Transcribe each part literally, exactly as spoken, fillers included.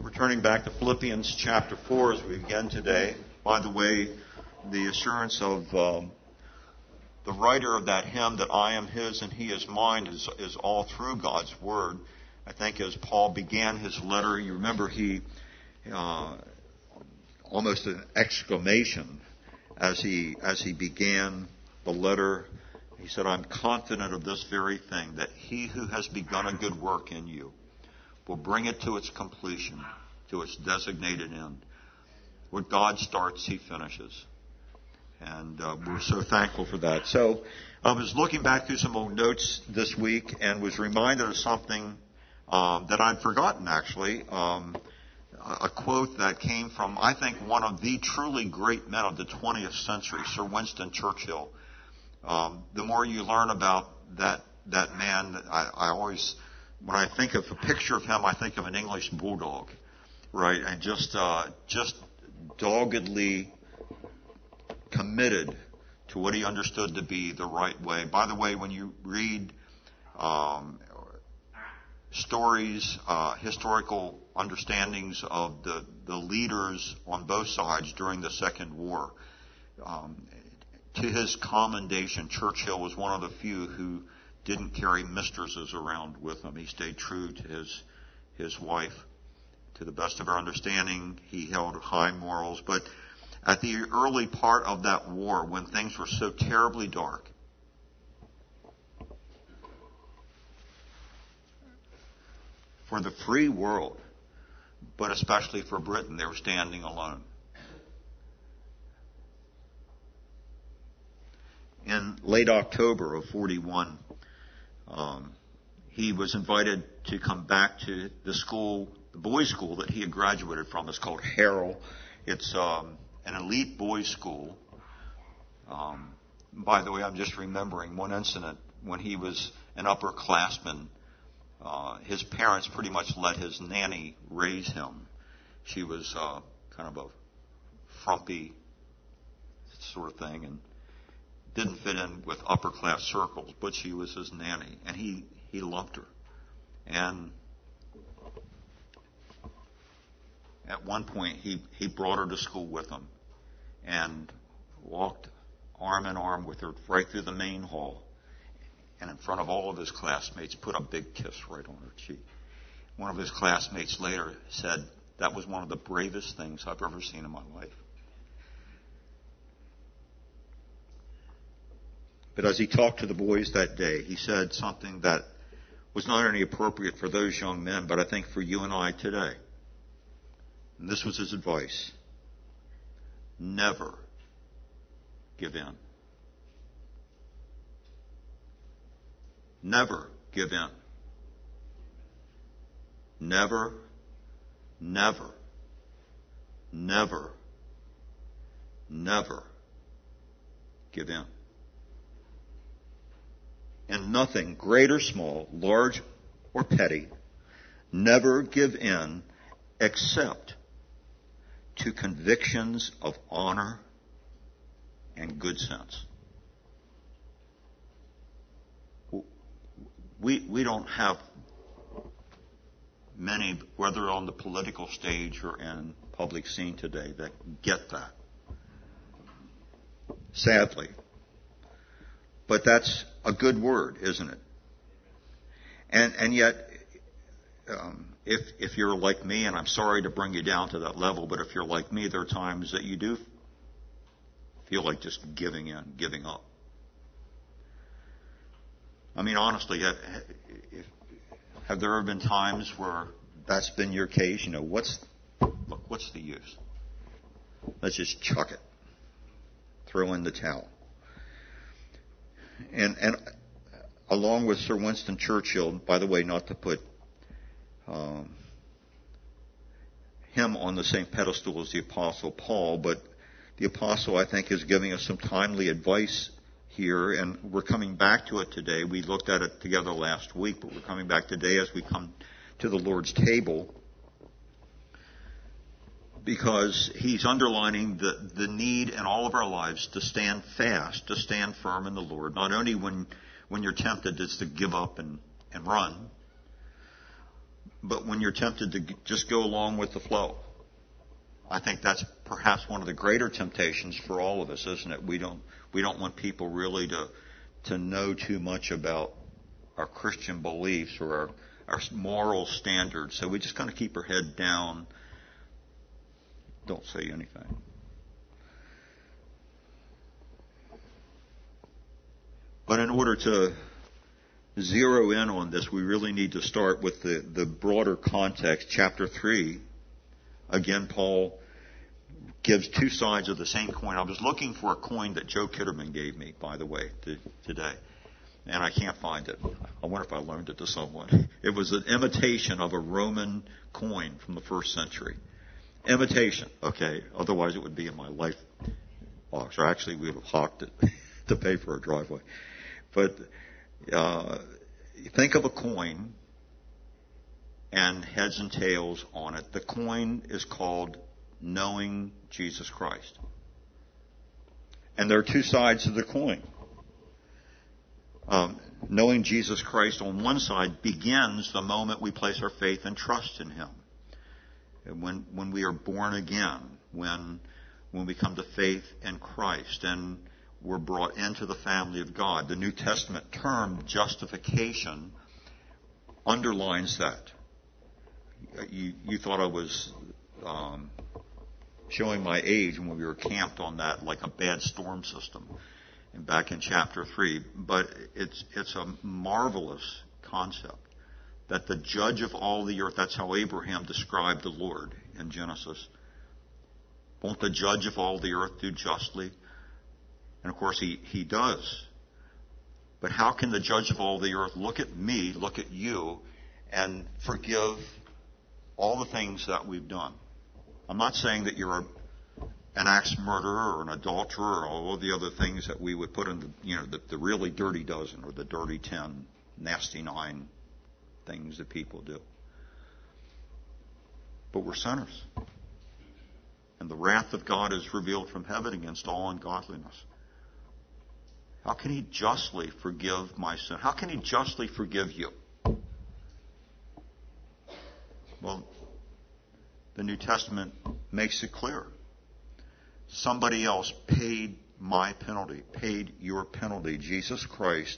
We're turning back to Philippians chapter four as we begin today. By the way, the assurance of um, the writer of that hymn that I am his and he is mine is, is all through God's word. I think as Paul began his letter, you remember he uh, almost an exclamation as he as he began the letter. He said, "I'm confident of this very thing, that he who has begun a good work in you will bring it to its completion, to its designated end." What God starts, he finishes. And uh, we're so thankful for that. So I was looking back through some old notes this week and was reminded of something um, that I'd forgotten, actually. Um, a quote that came from, I think, one of the truly great men of the twentieth century, Sir Winston Churchill. Um, the more you learn about that that man, I, I always... When I think of a picture of him, I think of an English bulldog, right? And just uh, just doggedly committed to what he understood to be the right way. By the way, when you read um, stories, uh, historical understandings of the, the leaders on both sides during the Second War, um, to his commendation, Churchill was one of the few who didn't carry mistresses around with him. He stayed true to his his wife. To the best of our understanding, he held high morals. But at the early part of that war, when things were so terribly dark, for the free world, but especially for Britain, they were standing alone. In late October of forty-one, Um, he was invited to come back to the school, the boys' school that he had graduated from. It's called Harrow. It's um, an elite boys' school. Um, by the way, I'm just remembering one incident when he was an upperclassman. Uh, his parents pretty much let his nanny raise him. She was uh, kind of a frumpy sort of thing, and didn't fit in with upper class circles, but she was his nanny, and he, he loved her. And at one point, he, he brought her to school with him and walked arm in arm with her right through the main hall, and in front of all of his classmates, put a big kiss right on her cheek. One of his classmates later said, "That was one of the bravest things I've ever seen in my life." But as he talked to the boys that day, he said something that was not only appropriate for those young men, but I think for you and I today. And this was his advice: never give in. Never give in. Never, never, never, never give in. And nothing, great or small, large or petty, never give in except to convictions of honor and good sense. We, we don't have many, whether on the political stage or in public scene today, that get that. Sadly. But that's a good word, isn't it? And and yet, um, if if you're like me, and I'm sorry to bring you down to that level, but if you're like me, there are times that you do feel like just giving in, giving up. I mean, honestly, have, have there ever been times where that's been your case? You know, what's look, what's the use? Let's just chuck it, throw in the towel. And, and along with Sir Winston Churchill, by the way, not to put um, him on the same pedestal as the Apostle Paul, but the Apostle, I think, is giving us some timely advice here, and we're coming back to it today. We looked at it together last week, but we're coming back today as we come to the Lord's table, because he's underlining the, the need in all of our lives to stand fast, to stand firm in the Lord, not only when, when you're tempted just to give up and, and run, but when you're tempted to just go along with the flow. I think that's perhaps one of the greater temptations for all of us, isn't it? We don't we don't want people really to to know too much about our Christian beliefs or our, our moral standards. So we just kind of keep our head down. Don't say anything. But in order to zero in on this, we really need to start with the, the broader context. Chapter three, again, Paul gives two sides of the same coin. I was looking for a coin that Joe Kitterman gave me, by the way, to, today. And I can't find it. I wonder if I loaned it to someone. It was an imitation of a Roman coin from the first century. Imitation, okay. Otherwise it would be in my life box. Or actually we would have hawked it to pay for a driveway. But uh, think of a coin and heads and tails on it. The coin is called knowing Jesus Christ. And there are two sides to the coin. Um, knowing Jesus Christ on one side begins the moment we place our faith and trust in Him. When when we are born again, when when we come to faith in Christ and we're brought into the family of God. The New Testament term justification underlines that. You, you thought I was um, showing my age when we were camped on that like a bad storm system. And back in chapter three, but it's it's a marvelous concept that the judge of all the earth, that's how Abraham described the Lord in Genesis. Won't the judge of all the earth do justly? And of course he, he does. But how can the judge of all the earth look at me, look at you, and forgive all the things that we've done? I'm not saying that you're a an axe murderer or an adulterer or all the other things that we would put in the, you know, the, the really dirty dozen or the dirty ten, nasty nine things that people do. But we're sinners. And the wrath of God is revealed from heaven against all ungodliness. How can He justly forgive my sin? How can He justly forgive you? Well, the New Testament makes it clear. Somebody else paid my penalty, paid your penalty. Jesus Christ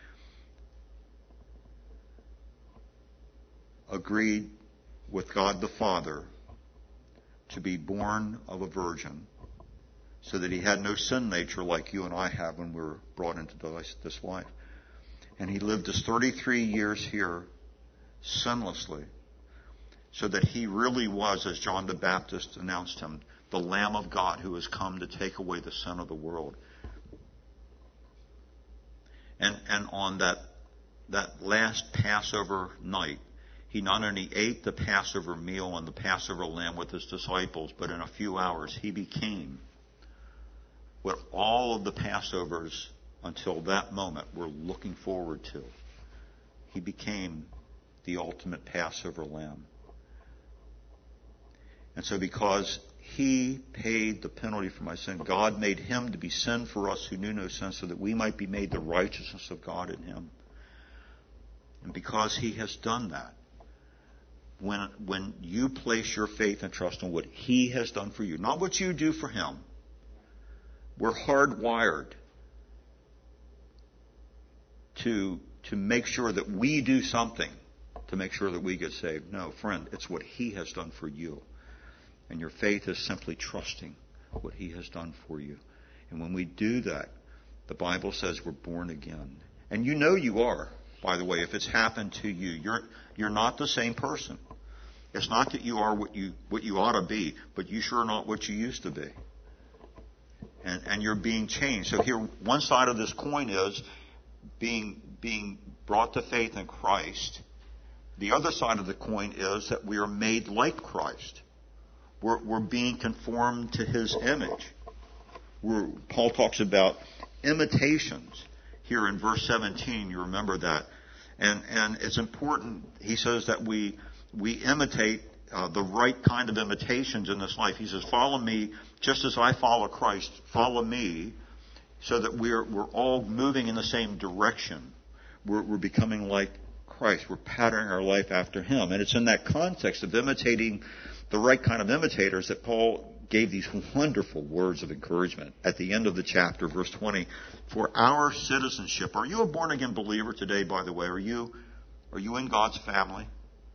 agreed with God the Father to be born of a virgin so that He had no sin nature like you and I have when we were brought into this life. And He lived His thirty-three years here sinlessly so that He really was, as John the Baptist announced Him, the Lamb of God who has come to take away the sin of the world. And and on that that last Passover night, He not only ate the Passover meal and the Passover lamb with His disciples, but in a few hours He became what all of the Passovers until that moment were looking forward to. He became the ultimate Passover lamb. And so because He paid the penalty for my sin, God made Him to be sin for us who knew no sin, so that we might be made the righteousness of God in Him. And because He has done that, when when you place your faith and trust in what He has done for you, not what you do for Him, we're hardwired to to make sure that we do something to make sure that we get saved. No, friend, it's what He has done for you. And your faith is simply trusting what He has done for you. And when we do that, the Bible says we're born again. And you know you are, by the way, if it's happened to you. You're you're not the same person. It's not that you are what you what you ought to be, but you sure are not what you used to be. And and you're being changed. So here, one side of this coin is being being brought to faith in Christ. The other side of the coin is that we are made like Christ. We're, we're being conformed to His image. We're, Paul talks about imitations here in verse seventeen. You remember that. And and it's important, he says, that we we imitate uh, the right kind of imitations in this life. He says, follow me just as I follow Christ. Follow me, so that we're we're all moving in the same direction. We're, we're becoming like Christ. We're patterning our life after Him. And it's in that context of imitating the right kind of imitators that Paul gave these wonderful words of encouragement at the end of the chapter, verse twenty. For our citizenship. Are you a born-again believer today, by the way? Are you, are you in God's family?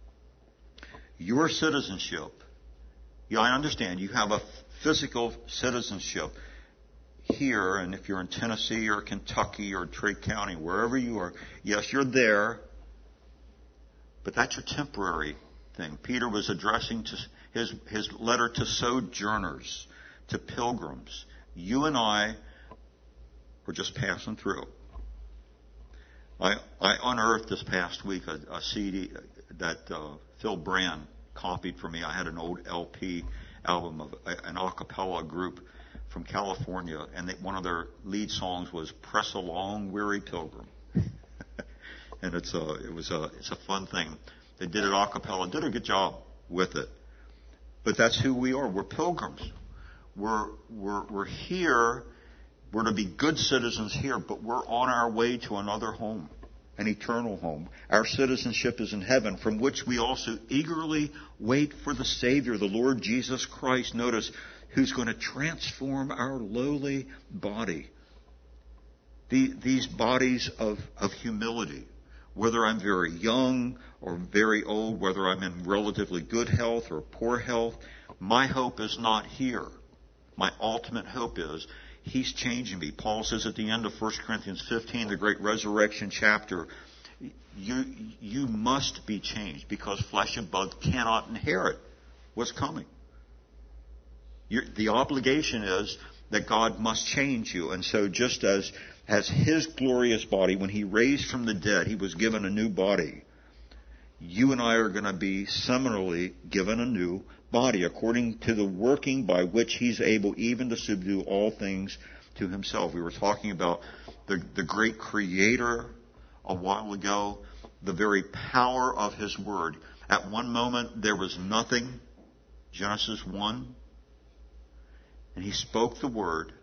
Your citizenship. Yeah, I understand. You have a physical citizenship here, and if you're in Tennessee or Kentucky or Trade County, wherever you are, yes, you're there, but that's your temporary thing. Peter was addressing to his, his letter to sojourners, to pilgrims. You and I were just passing through. I, I unearthed this past week a, a C D that uh, Phil Brand copied for me. I had an old L P album of an a cappella group from California, and they, one of their lead songs was "Press Along, Weary Pilgrim," and it's a it was a it's a fun thing. They did it a cappella, did a good job with it. But that's who we are. We're pilgrims. We're we're we're here. We're to be good citizens here, but we're on our way to another home, an eternal home. Our citizenship is in heaven, from which we also eagerly wait for the Savior, the Lord Jesus Christ. Notice, who's going to transform our lowly body. The, these bodies of, of humility, whether I'm very young or very old, whether I'm in relatively good health or poor health, my hope is not here. My ultimate hope is He's changing me. Paul says at the end of First Corinthians fifteen, the great resurrection chapter, you, you must be changed because flesh and blood cannot inherit what's coming. You're, the obligation is that God must change you. And so just as, as His glorious body, when He raised from the dead, He was given a new body, you and I are going to be similarly given a new body according to the working by which He's able even to subdue all things to Himself. We were talking about the, the great Creator a while ago, the very power of His Word. At one moment there was nothing, Genesis one, and He spoke the Word,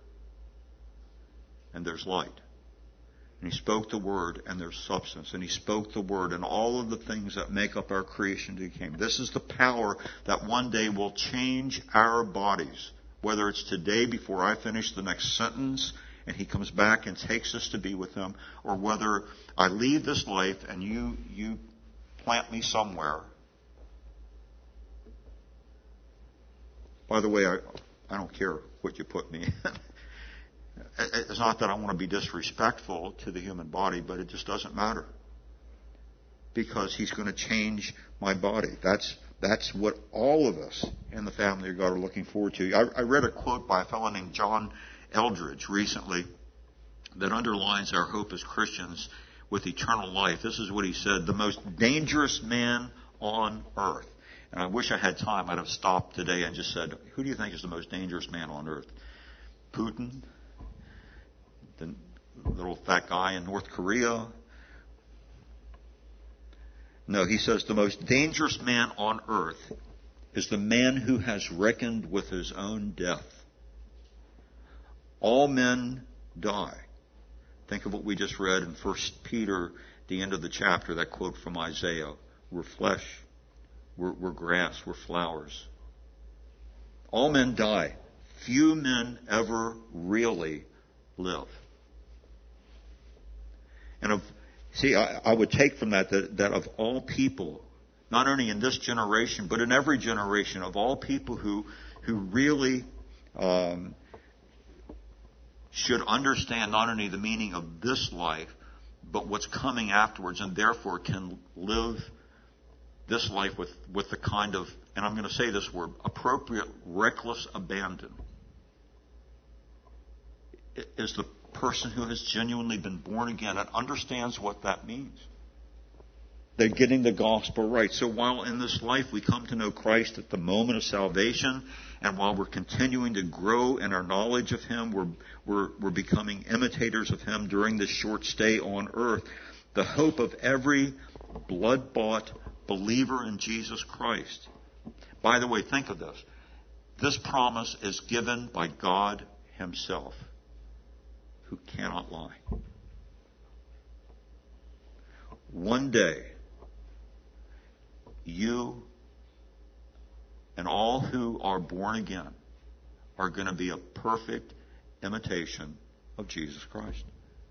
and there's light. And He spoke the Word, and there's substance. And He spoke the Word, and all of the things that make up our creation became. This is the power that one day will change our bodies. Whether it's today before I finish the next sentence, and He comes back and takes us to be with Him, or whether I leave this life and you, you plant me somewhere. By the way, I, I don't care what you put me in. It's not that I want to be disrespectful to the human body, but it just doesn't matter. Because He's going to change my body. That's that's what all of us in the family of God are looking forward to. I, I read a quote by a fellow named John Eldridge recently that underlines our hope as Christians with eternal life. This is what he said: the most dangerous man on earth. And I wish I had time. I'd have stopped today and just said, who do you think is the most dangerous man on earth? Putin? The little fat guy in North Korea? No, he says the most dangerous man on earth is the man who has reckoned with his own death. All men die. Think of what we just read in First Peter, the end of the chapter, that quote from Isaiah. We're flesh, we're, we're grass, we're flowers. All men die. Few men ever really live. And of, see, I, I would take from that, that that of all people, not only in this generation, but in every generation, of all people who who really um, should understand not only the meaning of this life, but what's coming afterwards, and therefore can live this life with, with the kind of, and I'm going to say this word, appropriate, reckless abandon, is the person who has genuinely been born again and understands what that means. They're getting the gospel right. So while in this life we come to know Christ at the moment of salvation, and while we're continuing to grow in our knowledge of Him, we're, we're, we're becoming imitators of Him during this short stay on earth, the hope of every blood-bought believer in Jesus Christ. By the way, think of this. This promise is given by God Himself, who cannot lie. One day, you and all who are born again are going to be a perfect imitation of Jesus Christ.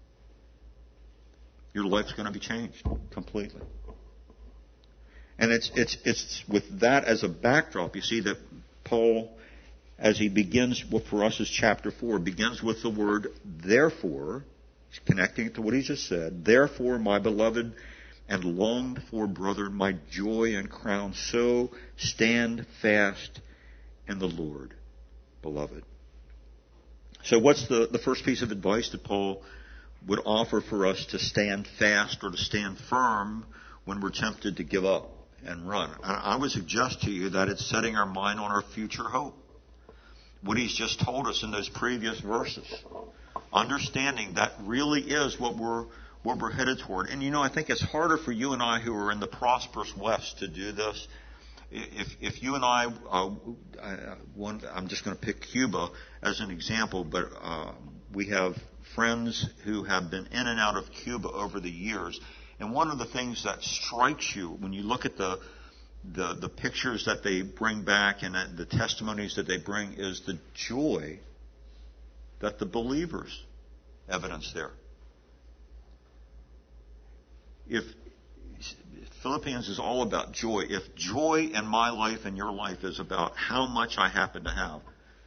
Your life's going to be changed completely. And it's it's it's with that as a backdrop, you see that Paul, as he begins what for us is chapter four, begins with the word therefore. He's connecting it to what he just said. Therefore, my beloved and longed for brother, my joy and crown, so stand fast in the Lord, beloved. So what's the, the first piece of advice that Paul would offer for us to stand fast or to stand firm when we're tempted to give up and run? I, I would suggest to you that it's setting our mind on our future hope. What he's just told us in those previous verses. Understanding that really is what we're what we're headed toward. And you know, I think it's harder for you and I who are in the prosperous West to do this. If if you and I, uh, one, I'm just going to pick Cuba as an example, but uh, we have friends who have been in and out of Cuba over the years. And one of the things that strikes you when you look at the the, the pictures that they bring back and the testimonies that they bring is the joy that the believers evidence there. If Philippians is all about joy, if joy in my life and your life is about how much I happen to have,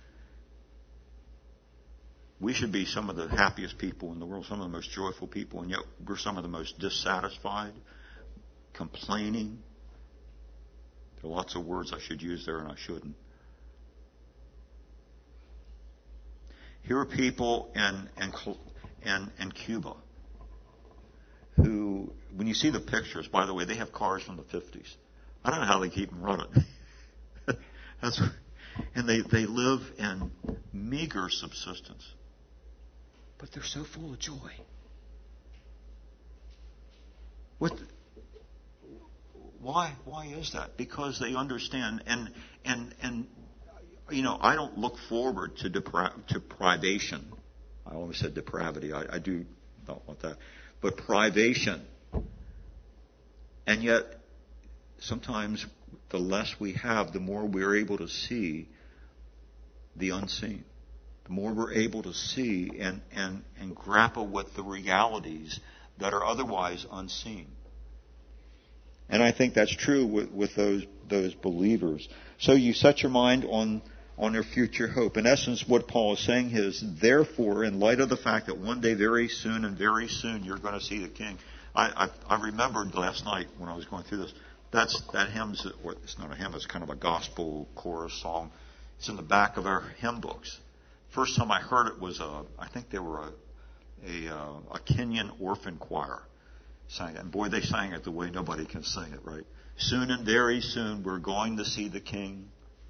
we should be some of the happiest people in the world, some of the most joyful people, and yet we're some of the most dissatisfied, complaining. There are lots of words I should use there and I shouldn't. Here are people in, in, in, in Cuba who, when you see the pictures, by the way, they have cars from the fifties. I don't know how they keep them running. That's, and they, they live in meager subsistence. But they're so full of joy. What? Why? Why is that? Because they understand, and and and you know, I don't look forward to depra- to privation. I always said depravity. I, I do not want that, but privation. And yet, sometimes the less we have, the more we're able to see the unseen. The more we're able to see and, and, and grapple with the realities that are otherwise unseen. And I think that's true with, with those those believers. So you set your mind on, on your future hope. In essence, what Paul is saying is, therefore, in light of the fact that one day very soon and very soon you're going to see the King. I, I, I remembered last night when I was going through this, that's that hymn's, or it's not a hymn, it's kind of a gospel chorus song. It's in the back of our hymn books. First time I heard it was a, I think they were a, a, a Kenyan orphan choir sang it. And boy, they sang it the way nobody can sing it, right? Soon and very soon we're going to see the King.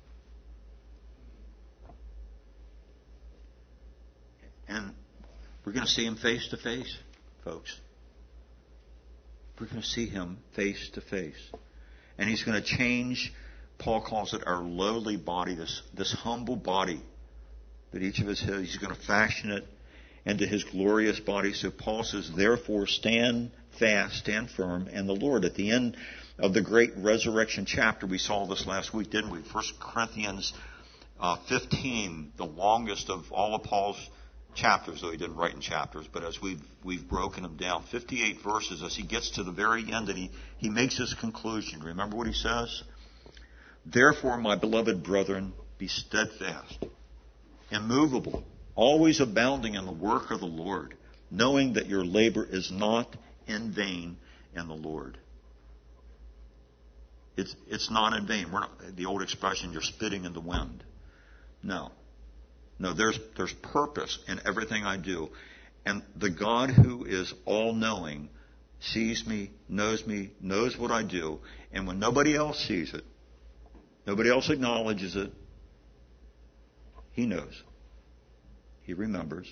And we're going to see him face to face, folks. We're going to see him face to face. And he's going to change, Paul calls it our lowly body, this, this humble body that each of us has. He's going to fashion it into his glorious body. So Paul says, therefore, stand fast, stand firm in the Lord. At the end of the great resurrection chapter, we saw this last week, didn't we? First Corinthians uh, fifteen, the longest of all of Paul's chapters, though he didn't write in chapters, but as we've we've broken them down, fifty-eight verses, as he gets to the very end and he, he makes his conclusion. Remember what he says? Therefore, my beloved brethren, be steadfast, immovable, always abounding in the work of the Lord, knowing that your labor is not in vain in the Lord. It's it's not in vain. We're not, the old expression, you're spitting in the wind. No. No, there's there's purpose in everything I do. And the God who is all-knowing sees me, knows me, knows what I do. And when nobody else sees it, nobody else acknowledges it, he knows. He remembers.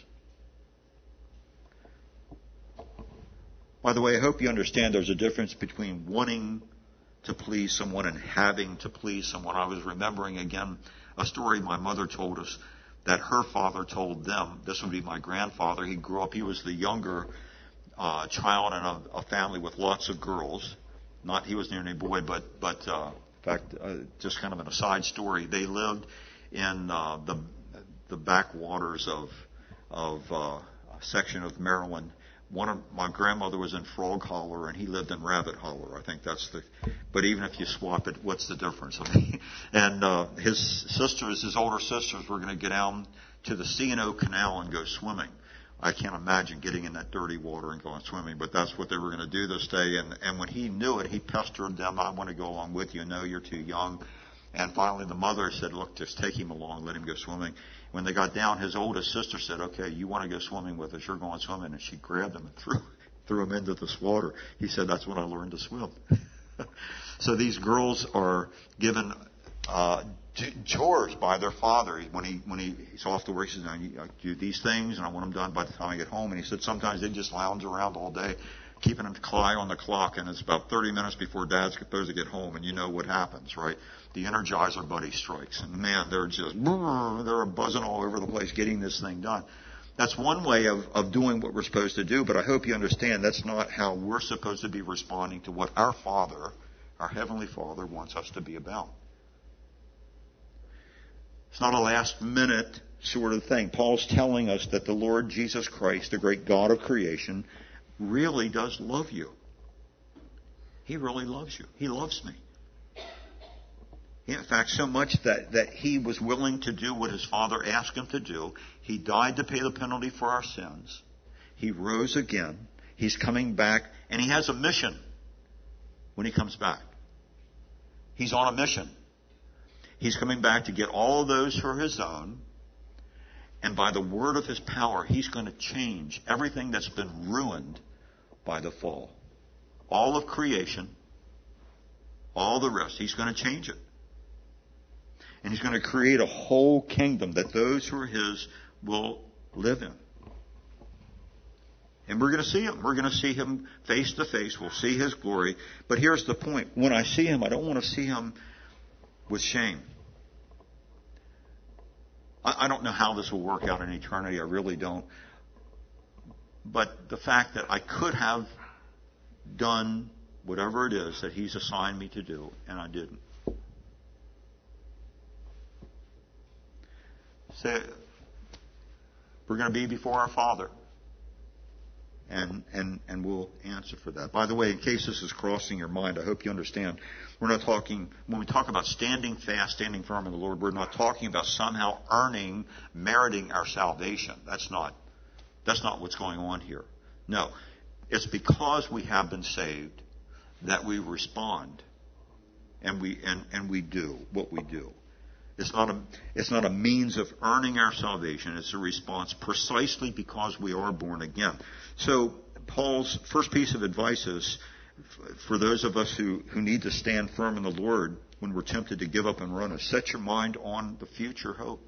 By the way, I hope you understand there's a difference between wanting to please someone and having to please someone. I was remembering again a story my mother told us that her father told them. This would be my grandfather. He grew up, he was the younger uh, child in a, a family with lots of girls. not he wasn't any boy, but but uh, in fact, uh, just kind of an aside story. They lived in uh, the the backwaters of of uh, a section of Maryland. One of my grandmother was in Frog Holler, and he lived in Rabbit Holler. I think that's the. But even if you swap it, what's the difference? I mean, and uh, his sisters, his older sisters, were going to get down to the C and O Canal and go swimming. I can't imagine getting in that dirty water and going swimming, but that's what they were going to do this day. And and when he knew it, he pestered them. I want to go along with you. No, you're too young. And finally, the mother said, "Look, just take him along. Let him go swimming." When they got down, his oldest sister said, "Okay, you want to go swimming with us? You're going swimming." And she grabbed him and threw threw him into this water. He said, "That's when I learned to swim." So these girls are given uh, chores by their father. When he when he, he's off to work, he says, "I do these things, and I want them done by the time I get home." And he said sometimes they just lounge around all day, keeping an eye on the clock, and it's about thirty minutes before Dad's supposed to get home, and you know what happens, right? The Energizer Buddy strikes, and man, they're just they're buzzing all over the place getting this thing done. That's one way of, of doing what we're supposed to do, but I hope you understand that's not how we're supposed to be responding to what our Father, our Heavenly Father, wants us to be about. It's not a last-minute sort of thing. Paul's telling us that the Lord Jesus Christ, the great God of creation, really does love you. He really loves you. He loves me. In fact, so much that, that he was willing to do what his Father asked him to do. He died to pay the penalty for our sins. He rose again. He's coming back, and he has a mission when he comes back. He's on a mission. He's coming back to get all of those who are his own, and by the word of his power, he's going to change everything that's been ruined by the fall. All of creation, all the rest, he's going to change it. And he's going to create a whole kingdom that those who are his will live in. And we're going to see him. We're going to see him face to face. We'll see his glory. But here's the point. When I see him, I don't want to see him with shame. I, I don't know how this will work out in eternity. I really don't. But the fact that I could have done whatever it is that he's assigned me to do, and I didn't. Say, we're going to be before our Father, and and and we'll answer for that. By the way, in case this is crossing your mind, I hope you understand. We're not talking, when we talk about standing fast, standing firm in the Lord, we're not talking about somehow earning, meriting our salvation. That's not, that's not what's going on here. No, it's because we have been saved that we respond, and we and, and we do what we do. It's not a, it's not a means of earning our salvation. It's a response precisely because we are born again. So Paul's first piece of advice is for those of us who, who need to stand firm in the Lord when we're tempted to give up and run is set your mind on the future hope.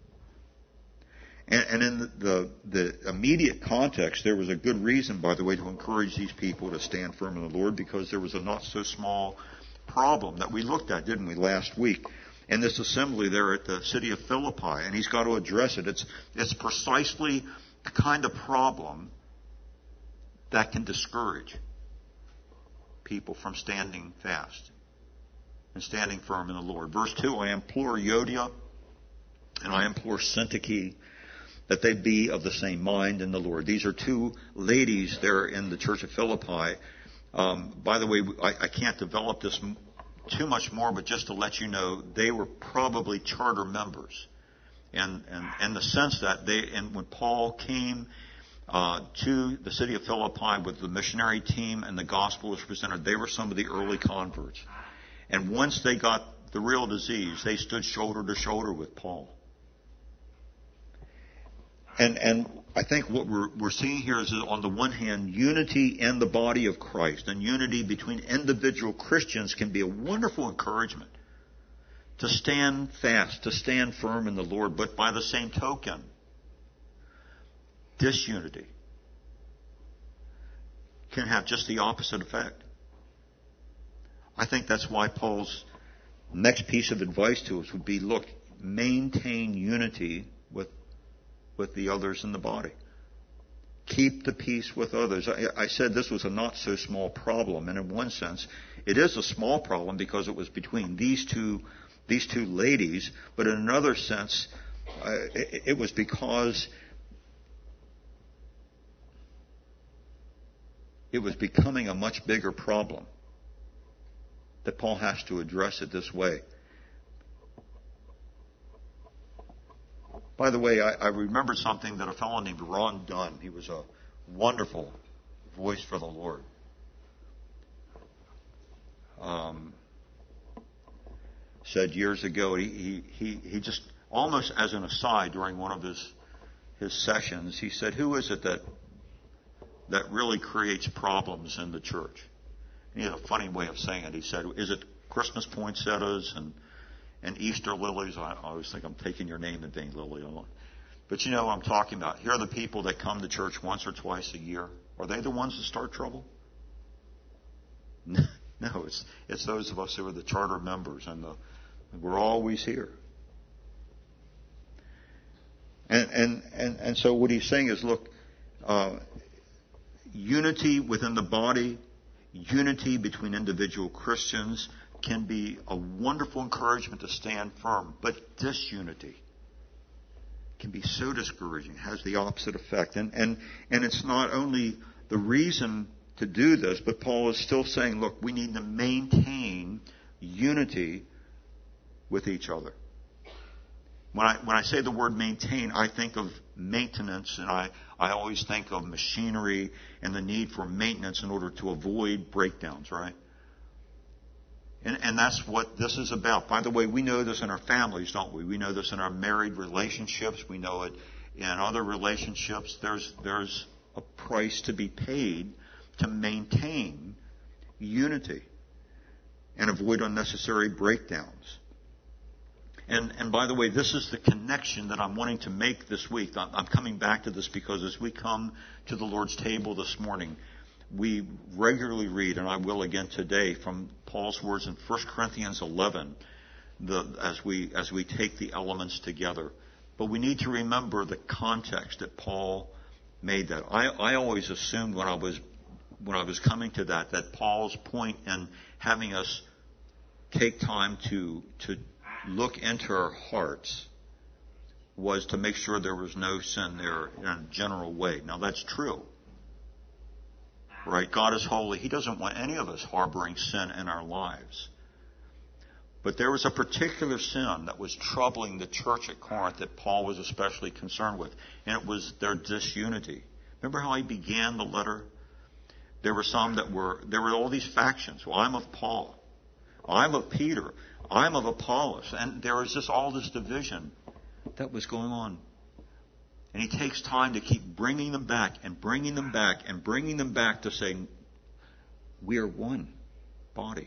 And, and in the, the, the immediate context, there was a good reason, by the way, to encourage these people to stand firm in the Lord, because there was a not so small problem that we looked at, didn't we, last week? In this assembly there at the city of Philippi, and he's got to address it. It's, it's precisely the kind of problem that can discourage people from standing fast and standing firm in the Lord. Verse two, I implore Euodia and I implore Syntyche that they be of the same mind in the Lord. These are two ladies there in the church of Philippi. Um, by the way, I, I can't develop this too much more, but just to let you know, they were probably charter members, and and in the sense that they, and when Paul came uh, to the city of Philippi with the missionary team and the gospel was presented, they were some of the early converts. And once they got the real disease, they stood shoulder to shoulder with Paul. And and I think what we're we're seeing here is, on the one hand, unity in the body of Christ, and unity between individual Christians can be a wonderful encouragement to stand fast, to stand firm in the Lord. But by the same token, disunity can have just the opposite effect. I think that's why Paul's next piece of advice to us would be, look, maintain unity with with the others in the body. Keep the peace with others. I, I said this was a not so small problem, and in one sense, It is a small problem because it was between these two these two ladies, but in another sense, uh, it, it was because it was becoming a much bigger problem that Paul has to address it this way. By the way, I, I remembered something that a fellow named Ron Dunn, he was a wonderful voice for the Lord. Um, said years ago, he, he, he, he just, almost as an aside during one of his his sessions, he said, who is it that that really creates problems in the church? He had a funny way of saying it. He said, is it Christmas poinsettias and and Easter lilies? I always think I'm taking your name in vain, Lily. But you know what I'm talking about. Here are the people that come to church once or twice a year. Are they the ones that start trouble? No, it's it's those of us who are the charter members, and the we're always here. And and and, and so what he's saying is, look, uh, unity within the body, unity between individual Christians can be a wonderful encouragement to stand firm, but disunity can be so discouraging, has the opposite effect. And and and it's not only the reason to do this, but Paul is still saying, look, we need to maintain unity with each other. When I when I say the word maintain, I think of maintenance, and I, I always think of machinery and the need for maintenance in order to avoid breakdowns, right? And, and that's what this is about. By the way, we know this in our families, don't we? We know this in our married relationships. We know it in other relationships. There's there's a price to be paid to maintain unity and avoid unnecessary breakdowns. And, and by the way, this is the connection that I'm wanting to make this week. I'm, I'm coming back to this because as we come to the Lord's table this morning, we regularly read, and I will again today, from Paul's words in First Corinthians eleven, the, as we as we take the elements together. But we need to remember the context that Paul made that. I, I always assumed when I was when I was coming to that, that Paul's point in having us take time to to look into our hearts was to make sure there was no sin there in a general way. Now that's true. Right? God is holy. He doesn't want any of us harboring sin in our lives. But there was a particular sin that was troubling the church at Corinth that Paul was especially concerned with, and it was their disunity. Remember how he began the letter? There were some that were, there were all these factions. Well, I'm of Paul. I'm of Peter. I'm of Apollos. And there was just all this division that was going on. And he takes time to keep bringing them back and bringing them back and bringing them back to say, we are one body.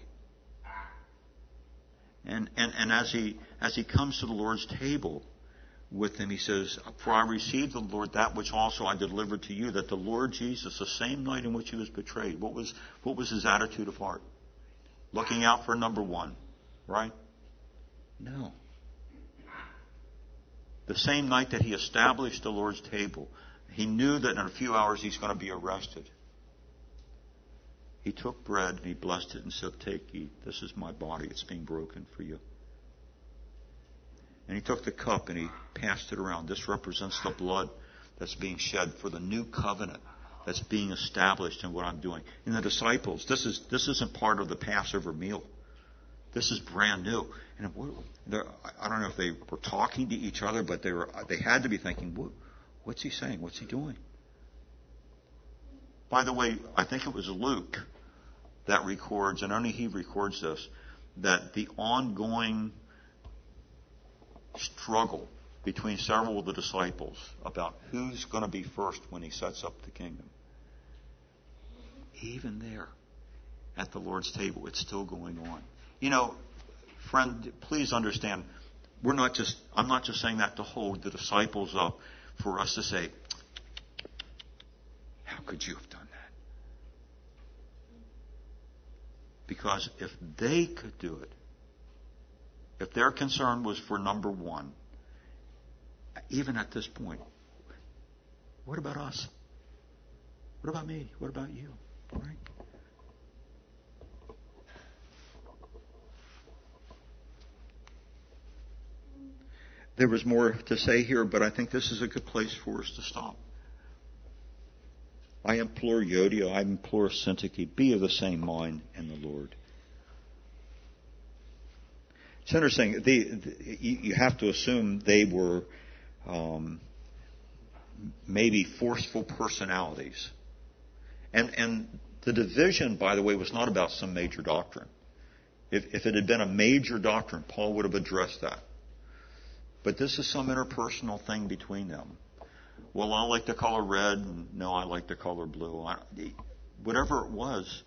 And, and, and as he, as he comes to the Lord's table with them, he says, for I received the Lord that which also I delivered to you, that the Lord Jesus, the same night in which he was betrayed, what was, what was his attitude of heart? Looking out for number one, right? No. The same night that he established the Lord's table, he knew that in a few hours he's going to be arrested. He took bread and he blessed it and said, take, eat. This is my body. It's being broken for you. And he took the cup and he passed it around. This represents the blood that's being shed for the new covenant that's being established in what I'm doing. In the disciples, this is this isn't part of the Passover meal. This is brand new. And I don't know if they were talking to each other, but they were they had to be thinking, what, what's he saying? What's he doing? By the way, I think it was Luke that records, and only he records this, that the ongoing struggle between several of the disciples about who's going to be first when he sets up the kingdom. Even there, at the Lord's table, it's still going on. You know, friend, please understand, we're not just, I'm not just saying that to hold the disciples up for us to say, how could you have done that? Because if they could do it, if their concern was for number one, even at this point, what about us? What about me? What about you? Right? There was more to say here, but I think this is a good place for us to stop. I implore Euodia, I implore Syntyche, be of the same mind in the Lord. It's interesting. The, the, you have to assume they were um, maybe forceful personalities. And, and the division, by the way, was not about some major doctrine. If, if it had been a major doctrine, Paul would have addressed that. But this is some interpersonal thing between them. Well, I like the color red. And no, I like the color blue. I, whatever it was,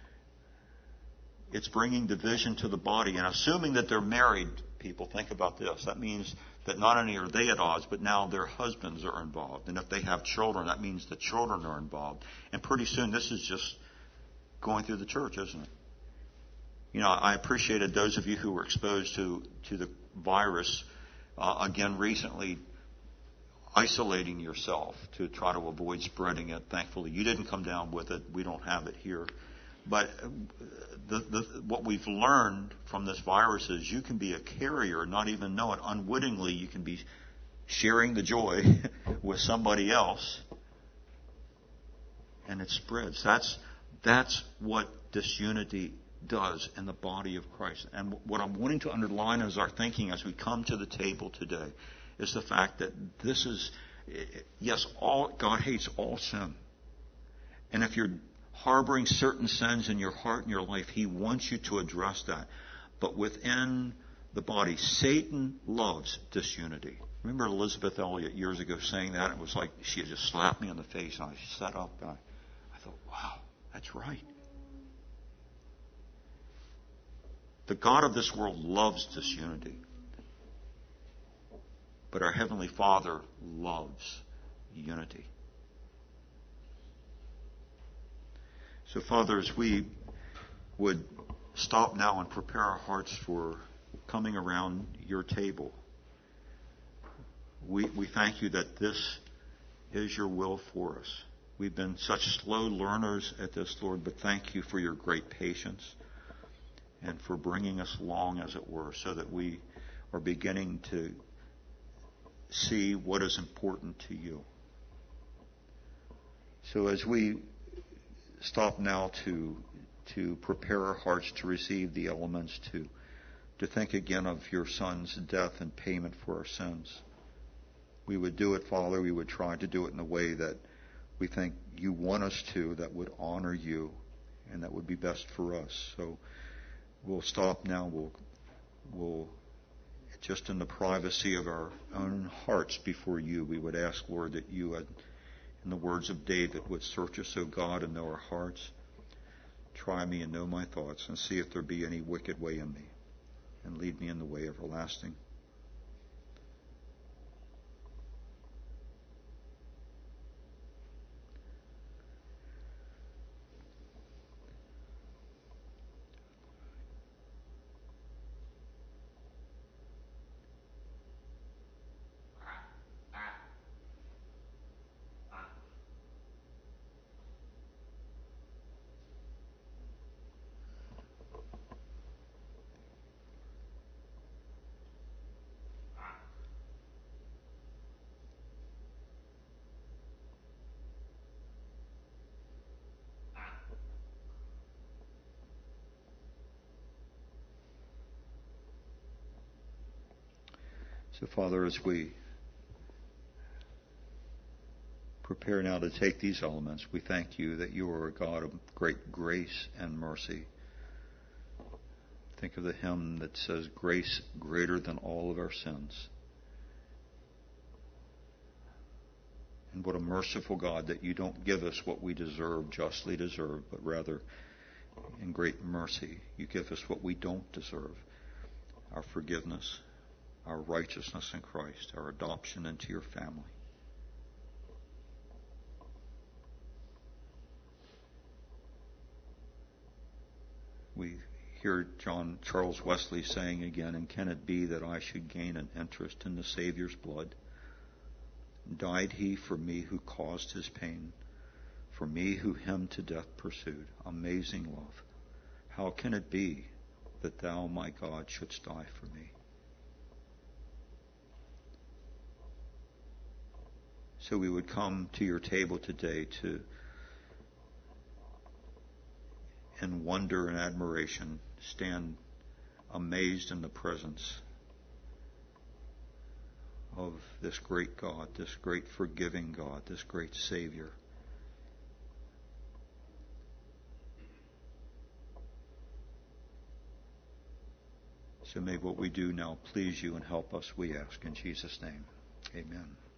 it's bringing division to the body. And assuming that they're married people, think about this. That means that not only are they at odds, but now their husbands are involved. And if they have children, that means the children are involved. And pretty soon this is just going through the church, isn't it? You know, I appreciated those of you who were exposed to, to the virus, uh, again recently, isolating yourself to try to avoid spreading it. Thankfully, you didn't come down with it. We don't have it here. But the, the, what we've learned from this virus is you can be a carrier, not even know it. Unwittingly, you can be sharing the joy with somebody else, and it spreads. That's, that's what disunity does in the body of Christ. And what I'm wanting to underline as our thinking as we come to the table today is the fact that this is, yes, all God hates all sin. And if you're harboring certain sins in your heart and your life, He wants you to address that. But within the body, Satan loves disunity. Remember Elizabeth Elliot years ago saying that? It was like she had just slapped me in the face, and I sat up and I, I thought, wow, that's right. The God of this world loves disunity. But our Heavenly Father loves unity. So, Father, as we would stop now and prepare our hearts for coming around your table, we, we thank you that this is your will for us. We've been such slow learners at this, Lord, but thank you for your great patience and for bringing us along, as it were, so that we are beginning to see what is important to you. So as we stop now to to prepare our hearts to receive the elements, to to think again of your Son's death and payment for our sins, we would do it, Father. We would try to do it in a way that we think you want us to, that would honor you, and that would be best for us. So we'll stop now. We'll we'll just in the privacy of our own hearts before you, we would ask, Lord, that you would, in the words of David, would search us, O God, and know our hearts. Try me and know my thoughts, and see if there be any wicked way in me, and lead me in the way everlasting. So, Father, as we prepare now to take these elements, we thank you that you are a God of great grace and mercy. Think of the hymn that says, grace greater than all of our sins. And what a merciful God that you don't give us what we deserve, justly deserve, but rather in great mercy you give us what we don't deserve, our forgiveness, our righteousness in Christ, our adoption into your family. We hear John Charles Wesley saying again, and can it be that I should gain an interest in the Savior's blood? Died he for me who caused his pain, for me who him to death pursued. Amazing love. How can it be that thou, my God, shouldst die for me? So we would come to your table today to, in wonder and admiration, stand amazed in the presence of this great God, this great forgiving God, this great Savior. So may what we do now please you and help us, we ask in Jesus' name. Amen.